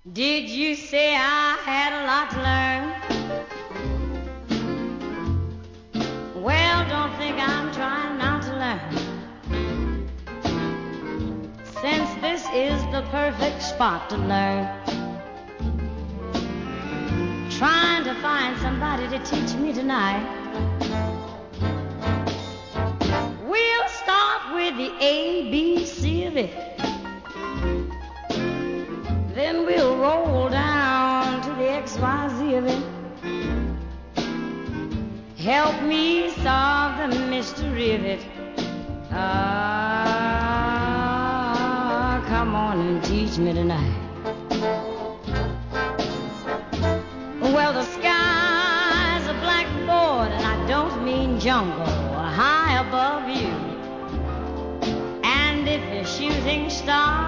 Did you say I had a lot to learn? Well, don't think I'm trying not to learn, since this is the perfect spot to learn. Trying to find somebody to teach me tonight. We'll start with the ABC of it, then we'll roll down to the XYZ of it. Help me solve the mystery of it. Come on and teach me tonight. Well, the sky's a blackboard, and I don't mean jungle, high above you. And if the shooting star